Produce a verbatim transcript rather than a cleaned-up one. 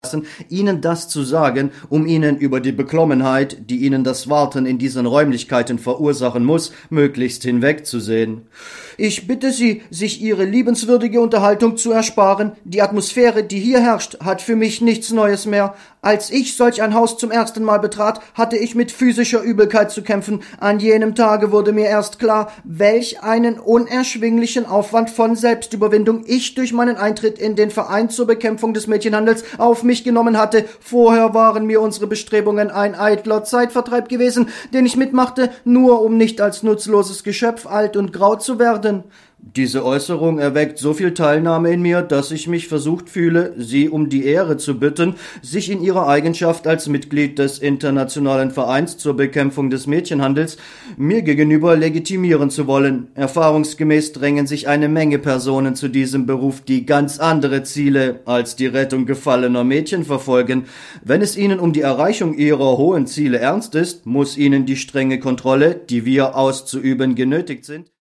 lassen, Ihnen das zu sagen, um Ihnen über die Beklommenheit, die Ihnen das Warten in diesen Räumlichkeiten verursachen muss, möglichst hinwegzusehen. Ich bitte Sie, sich Ihre liebenswürdige Unterhaltung zu ersparen. Die Atmosphäre, die hier herrscht, hat für mich nichts Neues mehr. Als ich solch ein Haus zum ersten Mal betrat, hatte ich mit physischer Übelkeit zu kämpfen. An jenem Tage wurde mir erst klar, welch einen unerschwinglichen Aufwand von Selbstüberwindung ich durch meinen Eintritt in den Verein zur Bekämpfung des Mädchenhandels auf mich genommen hatte. Vorher waren mir unsere Bestrebungen ein eitler Zeitvertreib gewesen, den ich mitmachte, nur um nicht als nutzloses Geschöpf alt und grau zu werden. Diese Äußerung erweckt so viel Teilnahme in mir, dass ich mich versucht fühle, Sie um die Ehre zu bitten, sich in Ihrer Eigenschaft als Mitglied des Internationalen Vereins zur Bekämpfung des Mädchenhandels mir gegenüber legitimieren zu wollen. Erfahrungsgemäß drängen sich eine Menge Personen zu diesem Beruf, die ganz andere Ziele als die Rettung gefallener Mädchen verfolgen. Wenn es Ihnen um die Erreichung Ihrer hohen Ziele ernst ist, muss Ihnen die strenge Kontrolle, die wir auszuüben genötigt sind,